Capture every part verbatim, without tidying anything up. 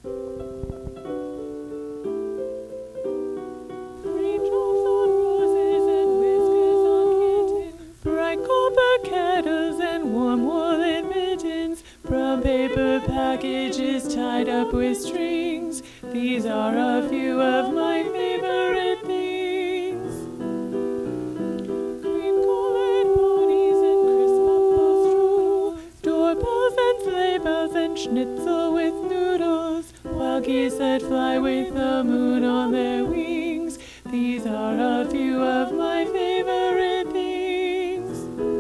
Raindrops on roses and whiskers on kittens, bright copper kettles and warm woolen mittens, brown paper packages tied up with strings. These are a few of my favorite things. Cream-colored ponies and crisp apple strudel, doorbells and sleigh bells and schnitzel with noodles, wild geese that fly with the moon on their wings. These are a few of my favorite things.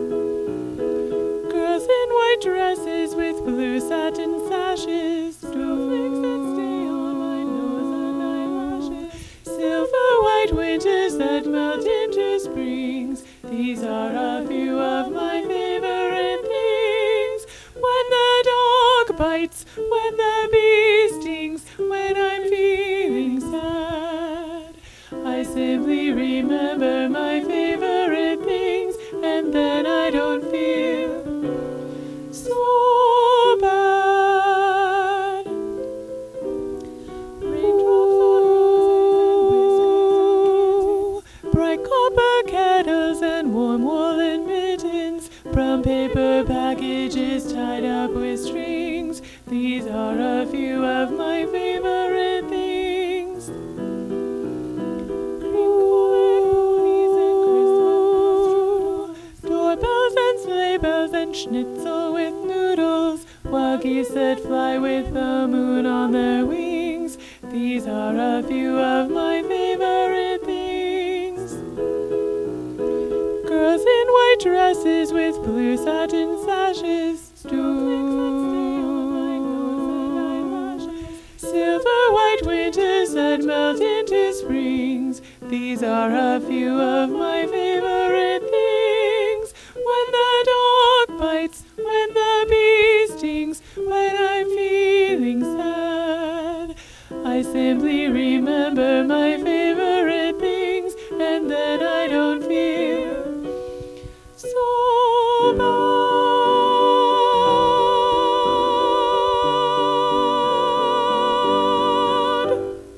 Girls in white dresses with blue satin sashes, snowflakes that stay on my nose and eyelashes, silver white winters that melt into springs. These are a few of my favorite things. When the dog bites, when the bee stings, when I'm feeling sad, I simply remember my favorite things, and then I don't feel so bad. Raindrops on roses and whiskers on kittens, bright copper kettles and warm woolen mittens, brown paper packages tied up with strings. These are a few of my favorite things. Cream-colored ponies and crisp apple strudel, doorbells and sleigh bells and schnitzel with noodles, wild geese that fly with the moon on their wings. These are a few of my favorite things. Girls in white dresses with blue satin sashes, silver white winters that melt into springs. These are a few of my favorite things. When the dog bites, when the bee stings, when I'm feeling sad, I simply remember my favorite things, and then I don't feel so bad.